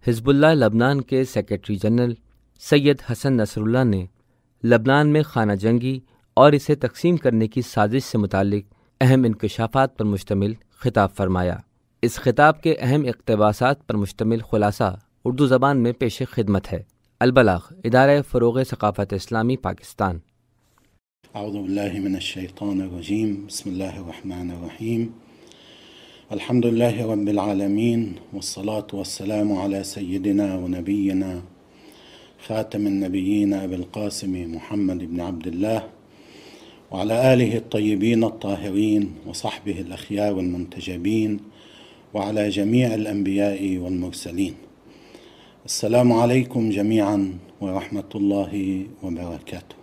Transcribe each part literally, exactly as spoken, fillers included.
حزب اللہ لبنان کے سیکرٹری جنرل سید حسن نصر اللہ نے لبنان میں خانہ جنگی اور اسے تقسیم کرنے کی سازش سے متعلق اہم انکشافات پر مشتمل خطاب فرمایا۔ اس خطاب کے اہم اقتباسات پر مشتمل خلاصہ اردو زبان میں پیش خدمت ہے۔ البلاغ، ادارہ فروغ ثقافت اسلامی، پاکستان۔ اعوذ باللہ من الشیطان الرجیم، بسم اللہ الرحمن الرحیم، الحمد للہ رب العالمین، والصلاة والسلام علی سیدنا و نبینا خاتم النبیین ابی القاسم محمد بن عبد اللہ وعلى آلہ الطیبین الطاہرین وصحبہ الاخیار المنتجبین وعلى جمیع الانبیاء والمرسلین۔ السلام علیکم جمیعا ورحمۃ اللہ وبرکاتہ۔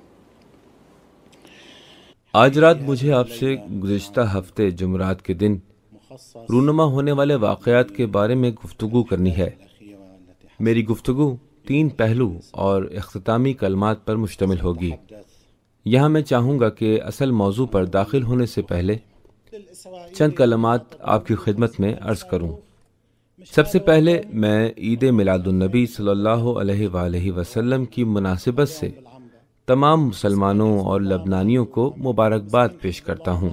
آج رات مجھے آپ سے گزشتہ ہفتے جمعرات کے دن رونما ہونے والے واقعات کے بارے میں گفتگو کرنی ہے۔ میری گفتگو تین پہلو اور اختتامی کلمات پر مشتمل ہوگی۔ یہاں میں چاہوں گا کہ اصل موضوع پر داخل ہونے سے پہلے چند کلمات آپ کی خدمت میں عرض کروں۔ سب سے پہلے میں عید میلاد النبی صلی اللہ علیہ وآلہ وسلم کی مناسبت سے تمام مسلمانوں اور لبنانیوں کو مبارکباد پیش کرتا ہوں۔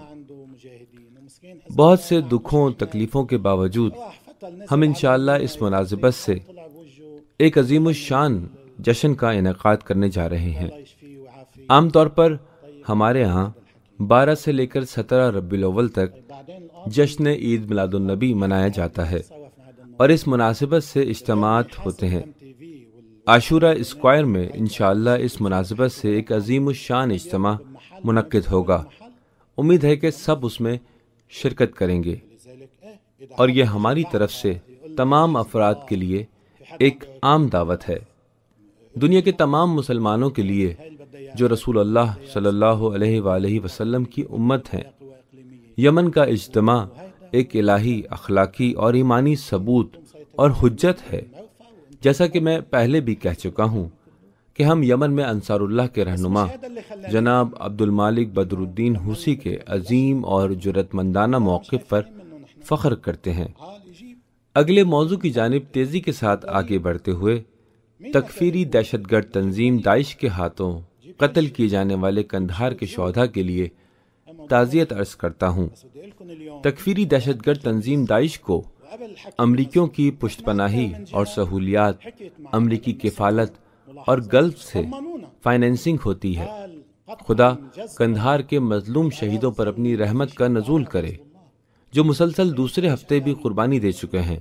بہت سے دکھوں تکلیفوں کے باوجود ہم انشاءاللہ اس مناسبت سے ایک عظیم الشان جشن کا انعقاد کرنے جا رہے ہیں۔ عام طور پر ہمارے ہاں بارہ سے لے کر سترہ ربیع الاول تک جشن عید میلاد النبی منایا جاتا ہے اور اس مناسبت سے اجتماعات ہوتے ہیں۔ عاشورہ اسکوائر میں انشاءاللہ اس مناسبت سے ایک عظیم الشان اجتماع منعقد ہوگا۔ امید ہے کہ سب اس میں شرکت کریں گے اور یہ ہماری طرف سے تمام افراد کے لیے ایک عام دعوت ہے، دنیا کے تمام مسلمانوں کے لیے جو رسول اللہ صلی اللہ علیہ وآلہ وسلم کی امت ہیں۔ یمن کا اجتماع ایک الہی، اخلاقی اور ایمانی ثبوت اور حجت ہے۔ جیسا کہ میں پہلے بھی کہہ چکا ہوں کہ ہم یمن میں انصار اللہ کے رہنما جناب عبد المالک بدر الدین حوثی کے عظیم اور جرأت مندانہ موقف پر فخر کرتے ہیں۔ اگلے موضوع کی جانب تیزی کے ساتھ آگے بڑھتے ہوئے تکفیری دہشت گرد تنظیم داعش کے ہاتھوں قتل کیے جانے والے قندھار کے شہداء کے لیے تعزیت عرض کرتا ہوں۔ تکفیری دہشت گرد تنظیم داعش کو امریکیوں کی پشت پناہی اور سہولیات، امریکی کفالت اور گلف سے فائنینسنگ ہوتی ہے۔ خدا قندھار کے مظلوم شہیدوں پر اپنی رحمت کا نزول کرے، جو مسلسل دوسرے ہفتے بھی قربانی دے چکے ہیں۔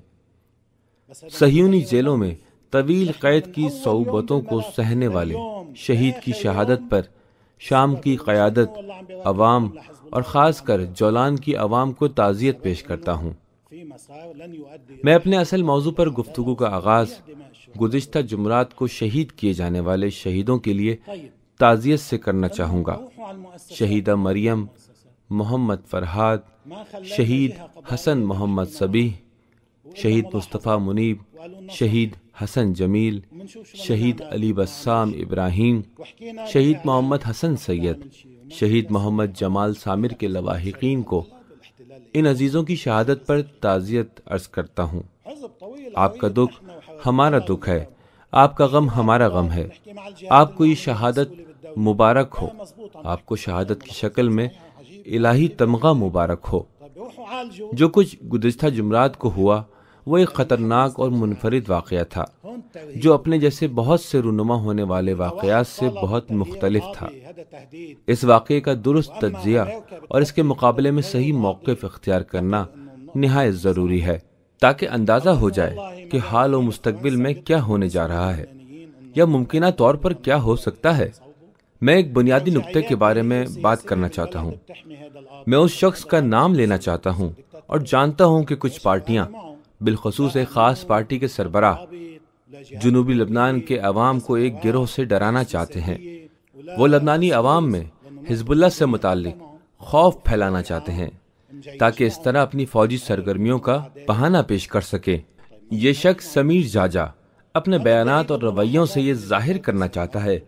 صہیونی جیلوں میں طویل قید کی صعوبتوں کو سہنے والے شہید کی شہادت پر شام کی قیادت، عوام اور خاص کر جولان کی عوام کو تعزیت پیش کرتا ہوں۔ میں اپنے اصل موضوع پر گفتگو کا آغاز گزشتہ جمعرات کو شہید کیے جانے والے شہیدوں کے لیے تعزیت سے کرنا چاہوں گا۔ شہیدہ مریم محمد فرحاد، شہید حسن محمد صبیح، شہید مصطفیٰ منیب، شہید حسن جمیل، شہید علی بسام ابراہیم، شہید محمد حسن سید، شہید محمد جمال سامر کے لواحقین کو ان عزیزوں کی شہادت پر تعزیت عرض کرتا ہوں۔ آپ کا دکھ ہمارا دکھ ہے، آپ کا غم ہمارا غم ہے۔ آپ کو یہ شہادت مبارک ہو، آپ کو شہادت کی شکل میں الہی تمغہ مبارک ہو۔ جو کچھ گزشتہ جمعرات کو ہوا وہ ایک خطرناک اور منفرد واقعہ تھا جو اپنے جیسے بہت سے رونما ہونے والے واقعات سے بہت مختلف تھا۔ اس واقعے کا درست تجزیہ اور اس کے مقابلے میں صحیح موقف اختیار کرنا نہایت ضروری ہے تاکہ اندازہ ہو جائے کہ حال و مستقبل میں کیا ہونے جا رہا ہے یا ممکنہ طور پر کیا ہو سکتا ہے۔ میں ایک بنیادی نقطے کے بارے میں بات کرنا چاہتا ہوں۔ میں اس شخص کا نام لینا چاہتا ہوں اور جانتا ہوں کہ کچھ پارٹیاں، بالخصوص ایک خاص پارٹی کے سربراہ، جنوبی لبنان کے عوام کو ایک گروہ سے ڈرانا چاہتے ہیں۔ وہ لبنانی عوام میں حزب اللہ سے متعلق خوف پھیلانا چاہتے ہیں تاکہ اس طرح اپنی فوجی سرگرمیوں کا بہانہ پیش کر سکیں۔ یہ شخص سمیر جاجا اپنے بیانات اور رویوں سے یہ ظاہر کرنا چاہتا ہے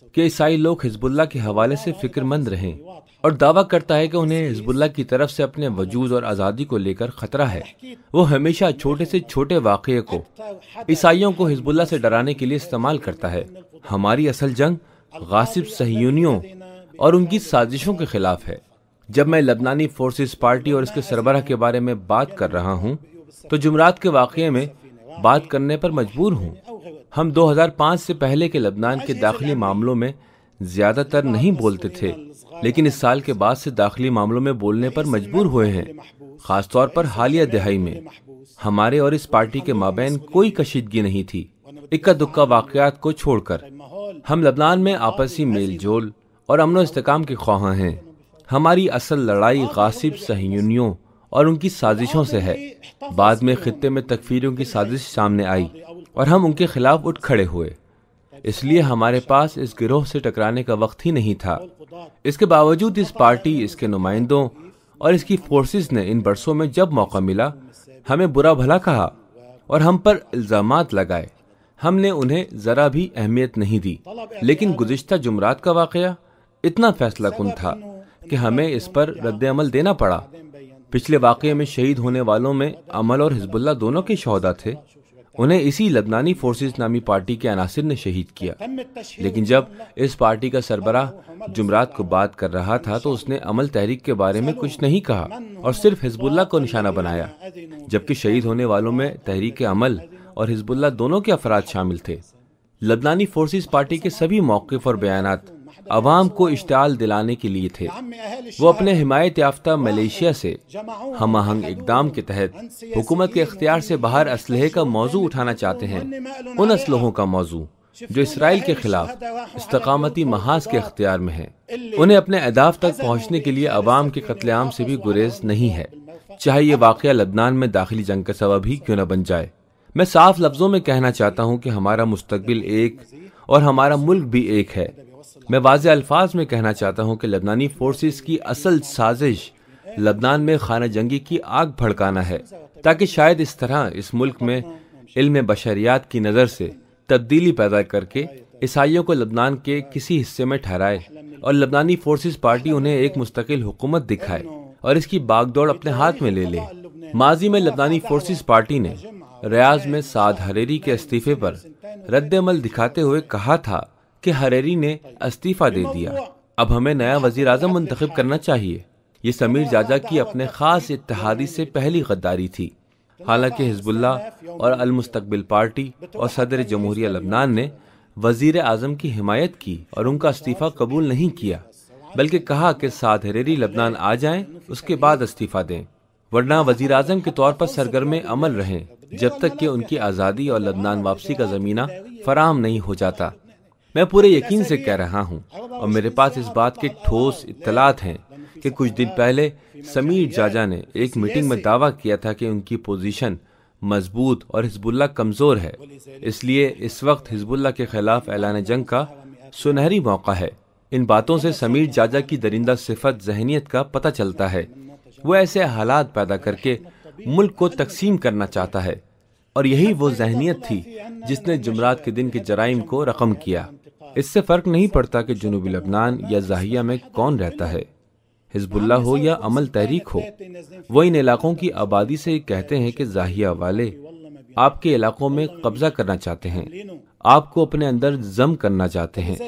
کہ عیسائی لوگ حزب اللہ کے حوالے سے فکر مند رہیں اور دعویٰ کرتا ہے کہ انہیں حزب اللہ کی طرف سے اپنے وجود اور آزادی کو لے کر خطرہ ہے۔ وہ ہمیشہ چھوٹے سے چھوٹے واقعے کو عیسائیوں کو حزب اللہ سے ڈرانے کے لیے استعمال کرتا ہے۔ ہماری اصل جنگ غاصب صہیونیوں اور ان کی سازشوں کے خلاف ہے۔ جب میں لبنانی فورسز پارٹی اور اس کے سربراہ کے بارے میں بات کر رہا ہوں تو جمعرات کے واقعے میں بات کرنے پر مجبور ہوں۔ ہم دو ہزار پانچ سے پہلے کے لبنان کے داخلی معاملوں میں زیادہ تر نہیں بولتے تھے، لیکن اس سال کے بعد سے داخلی معاملوں میں بولنے پر مجبور ہوئے ہیں، خاص طور پر حالیہ دہائی میں۔ ہمارے اور اس پارٹی کے مابین کوئی کشیدگی نہیں تھی، اکا دکا واقعات کو چھوڑ کر۔ ہم لبنان میں آپسی میل جول اور امن و استحکام کے خواہاں ہیں۔ ہماری اصل لڑائی غاصب صہیونیوں اور ان کی سازشوں سے ہے۔ بعد میں خطے میں تکفیریوں کی سازش سامنے آئی اور ہم ان کے خلاف اٹھ کھڑے ہوئے، اس لیے ہمارے پاس اس گروہ سے ٹکرانے کا وقت ہی نہیں تھا۔ اس کے باوجود اس پارٹی، اس کے نمائندوں اور اس کی فورسز نے ان برسوں میں جب موقع ملا ہمیں برا بھلا کہا اور ہم پر الزامات لگائے۔ ہم نے انہیں ذرا بھی اہمیت نہیں دی، لیکن گزشتہ جمعرات کا واقعہ اتنا فیصلہ کن تھا کہ ہمیں اس پر رد عمل دینا پڑا۔ پچھلے واقعے میں شہید ہونے والوں میں عمل اور حزب اللہ دونوں کے شہداء تھے۔ انہیں اسی لبنانی فورسز نامی پارٹی کے عناصر نے شہید کیا، لیکن جب اس پارٹی کا سربراہ جمعرات کو بات کر رہا تھا تو اس نے عمل تحریک کے بارے میں کچھ نہیں کہا اور صرف حزب اللہ کو نشانہ بنایا، جبکہ شہید ہونے والوں میں تحریک عمل اور حزب اللہ دونوں کے افراد شامل تھے۔ لبنانی فورسز پارٹی کے سبھی موقف اور بیانات عوام کو اشتعال دلانے کے لیے تھے۔ وہ اپنے حمایت یافتہ ملیشیا سے ہم آہنگ اقدام کے تحت حکومت کے اختیار سے باہر اسلحے کا موضوع اٹھانا چاہتے ہیں، ان اسلحوں کا موضوع جو اسرائیل کے خلاف استقامتی محاذ کے اختیار میں ہے۔ انہیں اپنے اہداف تک پہنچنے کے لیے عوام کے قتل عام سے بھی گریز نہیں ہے، چاہے یہ واقعہ لبنان میں داخلی جنگ کا سبب ہی کیوں نہ بن جائے۔ میں صاف لفظوں میں کہنا چاہتا ہوں کہ ہمارا مستقبل ایک اور ہمارا ملک بھی ایک ہے۔ میں واضح الفاظ میں کہنا چاہتا ہوں کہ لبنانی فورسز کی اصل سازش لبنان میں خانہ جنگی کی آگ بھڑکانا ہے، تاکہ شاید اس طرح اس ملک میں علم بشریات کی نظر سے تبدیلی پیدا کر کے عیسائیوں کو لبنان کے کسی حصے میں ٹھہرائے اور لبنانی فورسز پارٹی انہیں ایک مستقل حکومت دکھائے اور اس کی باغ دوڑ اپنے ہاتھ میں لے لے۔ ماضی میں لبنانی فورسز پارٹی نے ریاض میں سعد حریری کے استعفے پر رد عمل دکھاتے ہوئے کہا تھا کہ حریری نے استعفیٰ دے دیا، اب ہمیں نیا وزیر اعظم منتخب کرنا چاہیے۔ یہ سمیر جاجا کی اپنے خاص اتحادی سے پہلی غداری تھی۔ حالانکہ حزب اللہ اور المستقبل پارٹی اور صدر جمہوریہ لبنان نے وزیر اعظم کی حمایت کی اور ان کا استعفیٰ قبول نہیں کیا، بلکہ کہا کہ سعد حریری لبنان آ جائیں، اس کے بعد استعفیٰ دیں، ورنہ وزیر اعظم کے طور پر سرگرم عمل رہیں جب تک کہ ان کی آزادی اور لبنان واپسی کا زمینہ فراہم نہیں ہو جاتا۔ میں پورے یقین سے کہہ رہا ہوں اور میرے پاس اس بات کے ٹھوس اطلاعات ہیں کہ کچھ دن پہلے سمیر جاجا نے ایک میٹنگ میں دعویٰ کیا تھا کہ ان کی پوزیشن مضبوط اور حزب اللہ کمزور ہے، اس لیے اس وقت حزب اللہ کے خلاف اعلان جنگ کا سنہری موقع ہے۔ ان باتوں سے سمیر جاجا کی درندہ صفت ذہنیت کا پتہ چلتا ہے۔ وہ ایسے حالات پیدا کر کے ملک کو تقسیم کرنا چاہتا ہے، اور یہی وہ ذہنیت تھی جس نے جمعرات کے دن کے جرائم کو رقم کیا۔ اس سے فرق نہیں پڑتا کہ جنوبی لبنان یا زاہیہ میں کون رہتا ہے، حزب اللہ ہو یا عمل تحریک ہو، وہ ان علاقوں کی آبادی سے کہتے ہیں کہ زاہیہ والے آپ کے علاقوں میں قبضہ کرنا چاہتے ہیں، آپ کو اپنے اندر ضم کرنا چاہتے ہیں،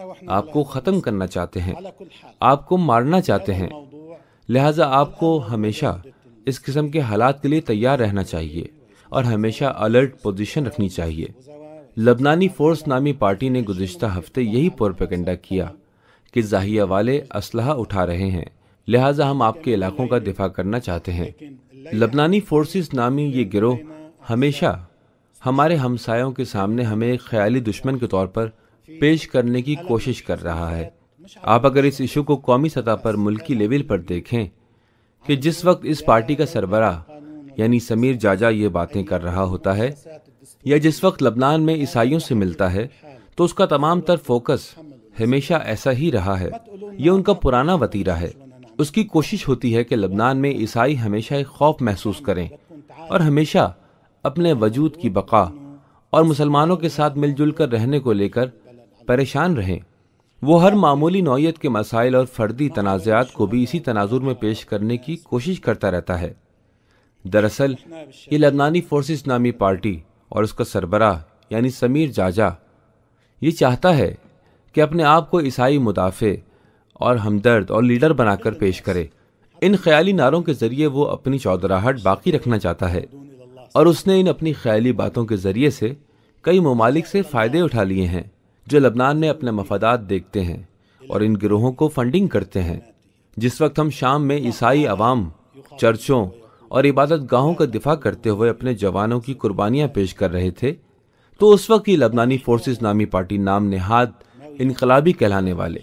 آپ کو ختم کرنا چاہتے ہیں، آپ کو مارنا چاہتے ہیں۔ لہٰذا آپ کو ہمیشہ اس قسم کے حالات کے لیے تیار رہنا چاہیے اور ہمیشہ الرٹ پوزیشن رکھنی چاہیے۔ لبنانی فورس نامی پارٹی نے گزشتہ ہفتے یہی پروپیگنڈا کیا کہ زاہیہ والے اسلحہ اٹھا رہے ہیں، لہٰذا ہم آپ کے علاقوں کا دفاع کرنا چاہتے ہیں۔ لبنانی فورسز نامی یہ گروہ ہمیشہ ہمارے ہمسایوں کے سامنے ہمیں ایک خیالی دشمن کے طور پر پیش کرنے کی کوشش کر رہا ہے۔ آپ اگر اس ایشو کو قومی سطح پر ملکی لیول پر دیکھیں کہ جس وقت اس پارٹی کا سربراہ یعنی سمیر جاجا یہ باتیں کر رہا ہوتا ہے یا جس وقت لبنان میں عیسائیوں سے ملتا ہے، تو اس کا تمام تر فوکس ہمیشہ ایسا ہی رہا ہے۔ یہ ان کا پرانا وتیرہ ہے۔ اس کی کوشش ہوتی ہے کہ لبنان میں عیسائی ہمیشہ ایک خوف محسوس کریں اور ہمیشہ اپنے وجود کی بقا اور مسلمانوں کے ساتھ مل جل کر رہنے کو لے کر پریشان رہیں۔ وہ ہر معمولی نوعیت کے مسائل اور فردی تنازعات کو بھی اسی تناظر میں پیش کرنے کی کوشش کرتا رہتا ہے۔ دراصل یہ لبنانی فورسز نامی پارٹی اور اس کا سربراہ یعنی سمیر جاجا یہ چاہتا ہے کہ اپنے آپ کو عیسائی مدافع اور ہمدرد اور لیڈر بنا کر پیش کرے۔ ان خیالی نعروں کے ذریعے وہ اپنی چودراہٹ باقی رکھنا چاہتا ہے، اور اس نے ان اپنی خیالی باتوں کے ذریعے سے کئی ممالک سے فائدے اٹھا لیے ہیں جو لبنان میں اپنے مفادات دیکھتے ہیں اور ان گروہوں کو فنڈنگ کرتے ہیں۔ جس وقت ہم شام میں عیسائی عوام چرچوں اور عبادت گاہوں کا دفاع کرتے ہوئے اپنے جوانوں کی قربانیاں پیش کر رہے تھے، تو اس وقت یہ لبنانی فورسز نامی پارٹی نام نہاد انقلابی کہلانے والے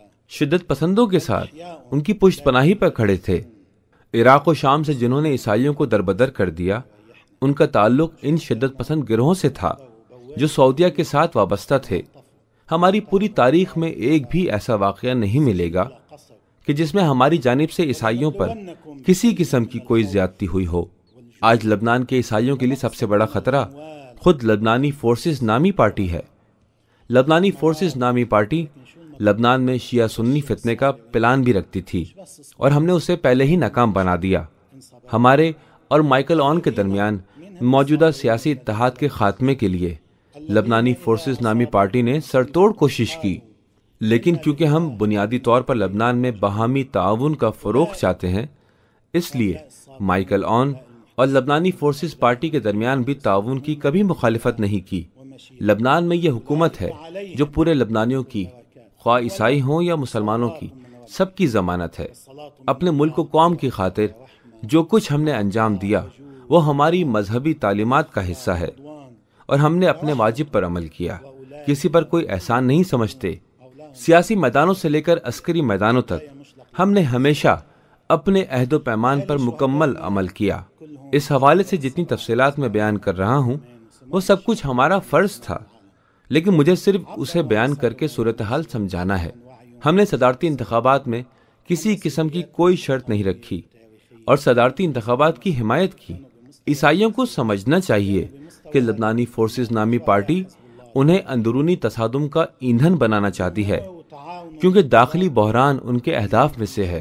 شدت پسندوں کے ساتھ ان کی پشت پناہی پر کھڑے تھے۔ عراق و شام سے جنہوں نے عیسائیوں کو دربدر کر دیا، ان کا تعلق ان شدت پسند گروہوں سے تھا جو سعودیہ کے ساتھ وابستہ تھے۔ ہماری پوری تاریخ میں ایک بھی ایسا واقعہ نہیں ملے گا کہ جس میں ہماری جانب سے عیسائیوں پر کسی قسم کی کوئی زیادتی ہوئی ہو۔ آج لبنان کے عیسائیوں کے لیے سب سے بڑا خطرہ خود لبنانی فورسز نامی پارٹی ہے۔ لبنانی فورسز نامی پارٹی لبنان میں شیعہ سنی فتنے کا پلان بھی رکھتی تھی، اور ہم نے اسے پہلے ہی ناکام بنا دیا۔ ہمارے اور مائیکل آن کے درمیان موجودہ سیاسی اتحاد کے خاتمے کے لیے لبنانی فورسز نامی پارٹی نے سرتوڑ کوشش کی، لیکن کیونکہ ہم بنیادی طور پر لبنان میں باہمی تعاون کا فروغ چاہتے ہیں، اس لیے مائیکل آن اور لبنانی فورسز پارٹی کے درمیان بھی تعاون کی کبھی مخالفت نہیں کی۔ لبنان میں یہ حکومت ہے جو پورے لبنانیوں کی، خواہ عیسائی ہوں یا مسلمانوں کی، سب کی ضمانت ہے۔ اپنے ملک و قوم کی خاطر جو کچھ ہم نے انجام دیا وہ ہماری مذہبی تعلیمات کا حصہ ہے، اور ہم نے اپنے واجب پر عمل کیا، کسی پر کوئی احسان نہیں سمجھتے۔ سیاسی میدانوں سے لے کر عسکری میدانوں تک ہم نے ہمیشہ اپنے عہد و پیمان پر مکمل عمل کیا۔ اس حوالے سے جتنی تفصیلات میں بیان کر رہا ہوں وہ سب کچھ ہمارا فرض تھا، لیکن مجھے صرف اسے بیان کر کے صورتحال سمجھانا ہے۔ ہم نے صدارتی انتخابات میں کسی قسم کی کوئی شرط نہیں رکھی اور صدارتی انتخابات کی حمایت کی۔ عیسائیوں کو سمجھنا چاہیے کہ لبنانی فورسز نامی پارٹی انہیں اندرونی تصادم کا ایندھن بنانا چاہتی ہے، کیونکہ داخلی بحران ان کے اہداف میں سے ہے۔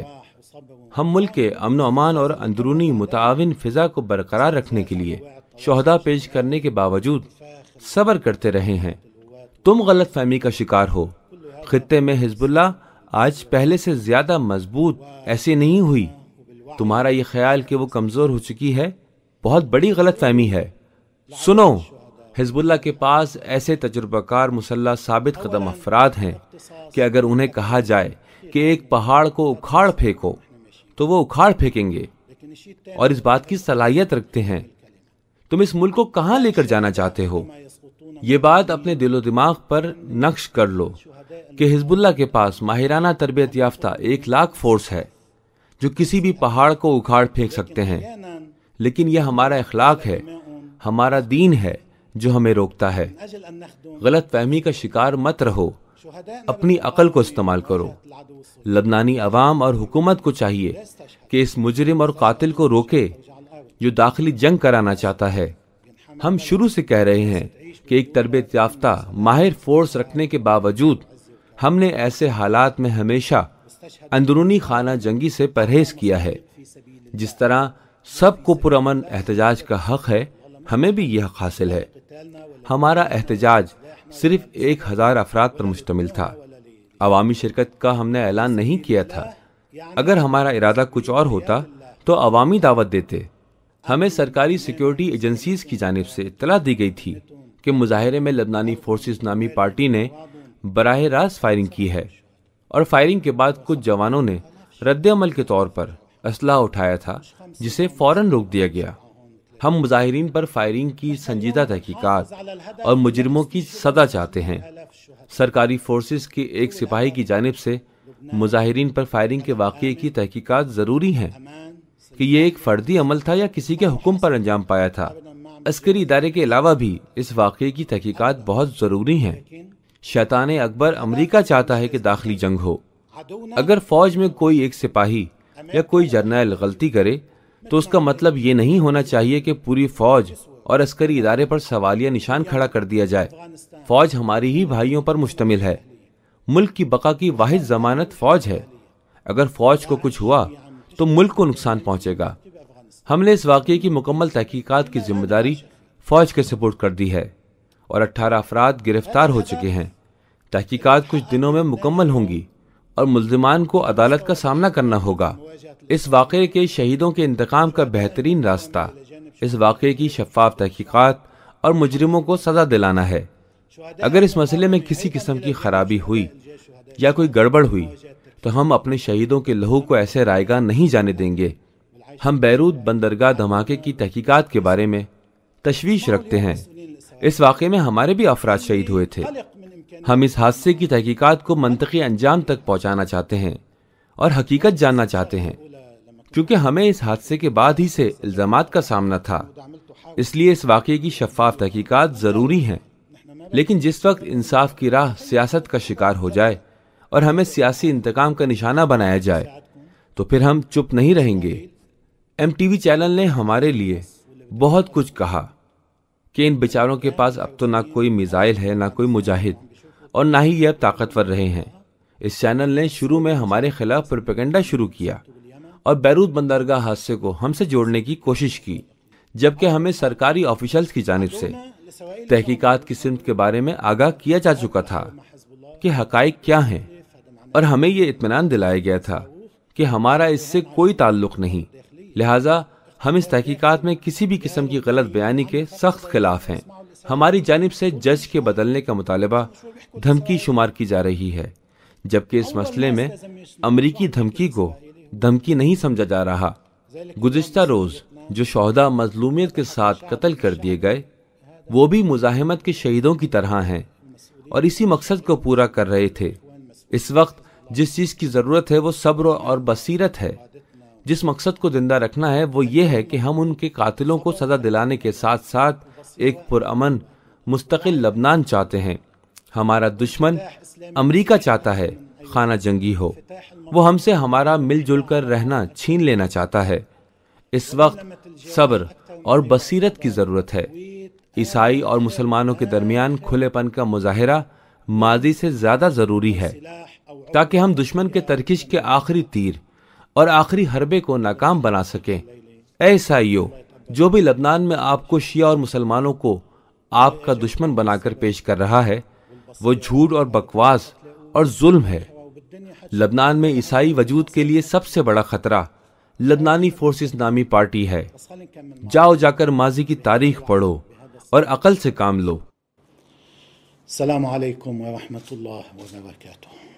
ہم ملک کے امن و امان اور اندرونی متعاون فضا کو برقرار رکھنے کے لیے شہداء پیش کرنے کے باوجود صبر کرتے رہے ہیں۔ تم غلط فہمی کا شکار ہو۔ خطے میں حزب اللہ آج پہلے سے زیادہ مضبوط ایسے نہیں ہوئی۔ تمہارا یہ خیال کہ وہ کمزور ہو چکی ہے بہت بڑی غلط فہمی ہے۔ سنو، حزب اللہ کے پاس ایسے تجربہ کار مسلح ثابت قدم افراد ہیں کہ اگر انہیں کہا جائے کہ ایک پہاڑ کو اکھاڑ پھینکو تو وہ اکھاڑ پھینکیں گے، اور اس بات کی صلاحیت رکھتے ہیں۔ تم اس ملک کو کہاں لے کر جانا چاہتے ہو؟ یہ بات اپنے دل و دماغ پر نقش کر لو کہ حزب اللہ کے پاس ماہرانہ تربیت یافتہ ایک لاکھ فورس ہے جو کسی بھی پہاڑ کو اکھاڑ پھینک سکتے ہیں، لیکن یہ ہمارا اخلاق ہے، ہمارا دین ہے جو ہمیں روکتا ہے۔ غلط فہمی کا شکار مت رہو، اپنی عقل کو استعمال کرو۔ لبنانی عوام اور حکومت کو چاہیے کہ اس مجرم اور قاتل کو روکے جو داخلی جنگ کرانا چاہتا ہے۔ ہم شروع سے کہہ رہے ہیں کہ ایک تربیت یافتہ ماہر فورس رکھنے کے باوجود ہم نے ایسے حالات میں ہمیشہ اندرونی خانہ جنگی سے پرہیز کیا ہے۔ جس طرح سب کو پرامن احتجاج کا حق ہے، ہمیں بھی یہ حق حاصل ہے۔ ہمارا احتجاج صرف ایک ہزار افراد پر مشتمل تھا۔ عوامی شرکت کا ہم نے اعلان نہیں کیا تھا۔ اگر ہمارا ارادہ کچھ اور ہوتا تو عوامی دعوت دیتے۔ ہمیں سرکاری سیکیورٹی ایجنسیز کی جانب سے اطلاع دی گئی تھی کہ مظاہرے میں لبنانی فورسز نامی پارٹی نے براہ راست فائرنگ کی ہے، اور فائرنگ کے بعد کچھ جوانوں نے رد عمل کے طور پر اسلحہ اٹھایا تھا جسے فوراً روک دیا گیا۔ ہم مظاہرین پر فائرنگ کی سنجیدہ تحقیقات اور مجرموں کی سزا چاہتے ہیں۔ سرکاری فورسز کے ایک سپاہی کی جانب سے مظاہرین پر فائرنگ کے واقعے کی تحقیقات ضروری ہیں کہ یہ ایک فردی عمل تھا یا کسی کے حکم پر انجام پایا تھا۔ عسکری ادارے کے علاوہ بھی اس واقعے کی تحقیقات بہت ضروری ہیں۔ شیطان اکبر امریکہ چاہتا ہے کہ داخلی جنگ ہو۔ اگر فوج میں کوئی ایک سپاہی یا کوئی جرنیل غلطی کرے تو اس کا مطلب یہ نہیں ہونا چاہیے کہ پوری فوج اور عسکری ادارے پر سوالیہ نشان کھڑا کر دیا جائے۔ فوج ہماری ہی بھائیوں پر مشتمل ہے، ملک کی بقا کی واحد ضمانت فوج ہے۔ اگر فوج کو کچھ ہوا تو ملک کو نقصان پہنچے گا۔ ہم نے اس واقعے کی مکمل تحقیقات کی ذمہ داری فوج کے سپورٹ کر دی ہے اور اٹھارہ افراد گرفتار ہو چکے ہیں۔ تحقیقات کچھ دنوں میں مکمل ہوں گی اور ملزمان کو عدالت کا سامنا کرنا ہوگا۔ اس واقعے کے شہیدوں کے انتقام کا بہترین راستہ اس واقعے کی شفاف تحقیقات اور مجرموں کو سزا دلانا ہے۔ اگر اس مسئلے میں کسی قسم کی خرابی ہوئی یا کوئی گڑبڑ ہوئی تو ہم اپنے شہیدوں کے لہو کو ایسے رائے گاہ نہیں جانے دیں گے۔ ہم بیروت بندرگاہ دھماکے کی تحقیقات کے بارے میں تشویش رکھتے ہیں۔ اس واقعے میں ہمارے بھی افراد شہید ہوئے تھے۔ ہم اس حادثے کی تحقیقات کو منطقی انجام تک پہنچانا چاہتے ہیں اور حقیقت جاننا چاہتے ہیں، کیونکہ ہمیں اس حادثے کے بعد ہی سے الزامات کا سامنا تھا۔ اس لیے اس واقعے کی شفاف تحقیقات ضروری ہیں۔ لیکن جس وقت انصاف کی راہ سیاست کا شکار ہو جائے اور ہمیں سیاسی انتقام کا نشانہ بنایا جائے تو پھر ہم چپ نہیں رہیں گے۔ ایم ٹی وی چینل نے ہمارے لیے بہت کچھ کہا کہ ان بیچاروں کے پاس اب تو نہ کوئی میزائل ہے، نہ کوئی مجاہد، اور نہ ہی یہ اب طاقتور رہے ہیں۔ اس چینل نے شروع میں ہمارے خلاف پروپیگنڈا شروع کیا اور بیروت بندرگاہ حادثے کو ہم سے جوڑنے کی کوشش کی، جبکہ ہمیں سرکاری آفیشلز کی جانب سے تحقیقات کی سمت کے بارے میں آگاہ کیا جا چکا تھا کہ حقائق کیا ہیں، اور ہمیں یہ اطمینان دلایا گیا تھا کہ ہمارا اس سے کوئی تعلق نہیں۔ لہٰذا ہم اس تحقیقات میں کسی بھی قسم کی غلط بیانی کے سخت خلاف ہیں۔ ہماری جانب سے جج کے بدلنے کا مطالبہ دھمکی شمار کی جا رہی ہے، جبکہ اس مسئلے میں امریکی دھمکی کو دھمکی نہیں سمجھا جا رہا۔ گزشتہ روز جو شہداء مظلومیت کے ساتھ قتل کر دیے گئے وہ بھی مزاحمت کے شہیدوں کی طرح ہیں اور اسی مقصد کو پورا کر رہے تھے۔ اس وقت جس چیز کی ضرورت ہے وہ صبر اور بصیرت ہے۔ جس مقصد کو زندہ رکھنا ہے وہ یہ ہے کہ ہم ان کے قاتلوں کو سزا دلانے کے ساتھ ساتھ ایک پرامن مستقل لبنان چاہتے ہیں۔ ہمارا دشمن امریکہ چاہتا ہے خانہ جنگی ہو، وہ ہم سے ہمارا مل جل کر رہنا چھین لینا چاہتا ہے۔ اس وقت صبر اور بصیرت کی ضرورت ہے۔ عیسائی اور مسلمانوں کے درمیان کھلے پن کا مظاہرہ ماضی سے زیادہ ضروری ہے تاکہ ہم دشمن کے ترکش کے آخری تیر اور آخری حربے کو ناکام بنا سکیں۔ اے عیسائیوں، جو بھی لبنان میں آپ کو شیعہ اور مسلمانوں کو آپ کا دشمن بنا کر پیش کر رہا ہے وہ جھوٹ اور بکواس اور ظلم ہے۔ لبنان میں عیسائی وجود کے لیے سب سے بڑا خطرہ لبنانی فورسز نامی پارٹی ہے۔ جاؤ جا کر ماضی کی تاریخ پڑھو اور عقل سے کام لو۔ السلام علیکم ورحمۃ اللہ وبرکاتہ۔